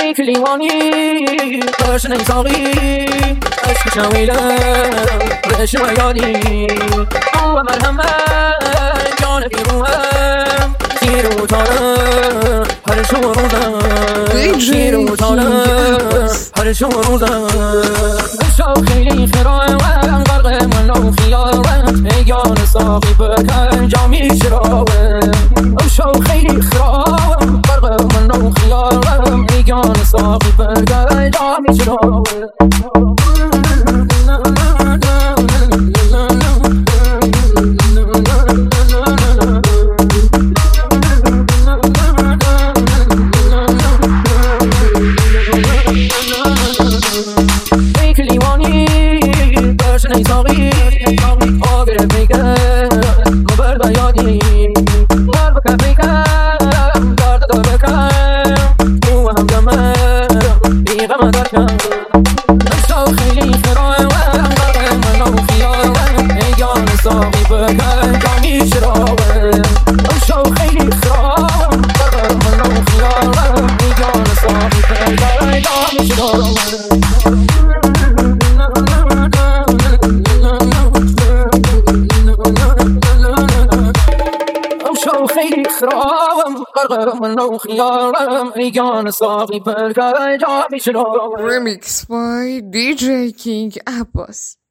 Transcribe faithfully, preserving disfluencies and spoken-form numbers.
ای کلیوانی تشنه ساقی عشق شویلم رشم یادی او مرحمت جان پیروهم شیر و تارم هر شو روزم شیر و تارم هر شو روزم شو خیلی خیرم غرق من و خیارم ایگان ساقی بکن جامی شرابم شو خیلی خیرم غرق من و خیارم ایگان ساقی بکن جامی شرابم ساقی آگر بیکن مبر بیادی بر بکن بیکن دارد دار بکن او هم دمم بی غم درکن اشتاق خیلی خیرم غرق من و خیارم ایگان ساقی بکن جامی شرابم اشتاق خیلی خیرم غرق من و خیارم ایگان ساقی بکن جامی شرابم خیلی خرابم غرق من و خیارم ایگان ساقی بکن جامی شرابم. Remix by D J King Abbas.